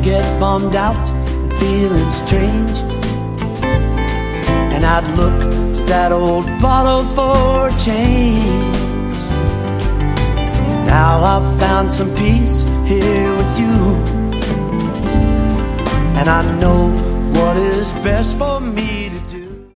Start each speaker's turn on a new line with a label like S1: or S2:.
S1: get bummed out and feeling strange, and I'd look to that old bottle for change. Now I've found some peace here with you, and I know what is best for me to do.